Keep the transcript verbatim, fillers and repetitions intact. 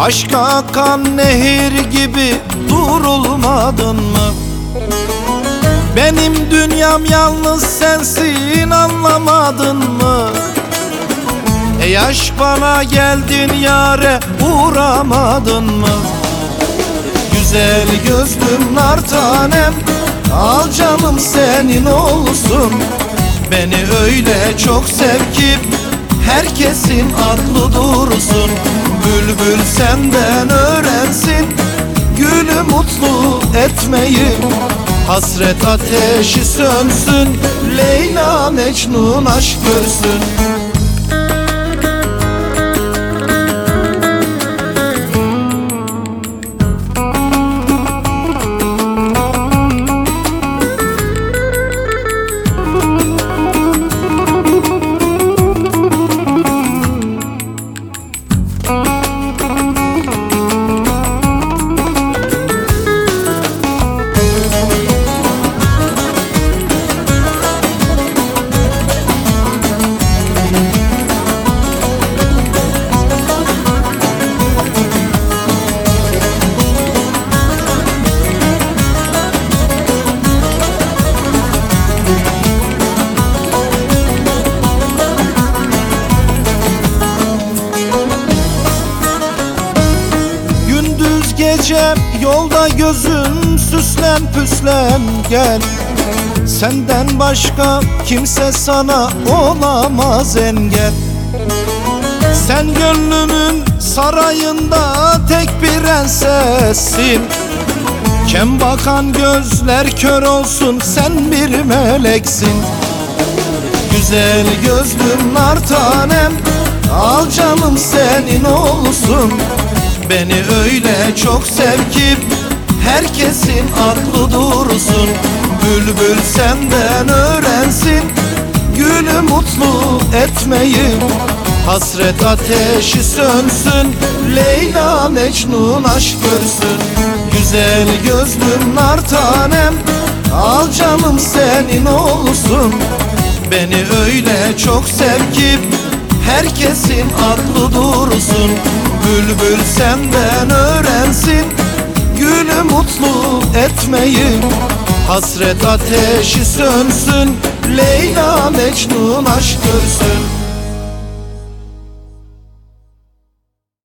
Aşka akan nehir gibi durulmadın mı? Benim dünyam yalnız sensin, anlamadın mı? Ey aşk, bana geldin yâre uğramadın mı? Güzel gözlüm, nar tanem, al canım senin olsun. Beni öyle çok sev ki herkesin aklı dursun. Bülbül senden öğrensin gülü mutlu etmeyi. Hasret ateşi sönsün, Leyla Mecnun aşk görsün. Gece yolda gözün süslen püslen gel. Senden başka kimse sana olamaz engel. Sen gönlümün sarayında tek bir prensessin. Kem bakan gözler kör olsun, sen bir meleksin. Güzel gözlüm, nar tanem, al canım senin olsun. Beni öyle çok sev ki herkesin aklı dursun. Bülbül senden öğrensin gülü mutlu etmeyi. Hasret ateşi sönsün, Leyla Mecnun aşk görsün. Güzel gözlüm, nar tanem, al canım senin olsun. Beni öyle çok sev ki herkesin aklı dursun. Bülbül senden öğrensin gülü mutlu etmeyi. Hasret ateşi sönsün, Leyla Mecnun aşk görsün.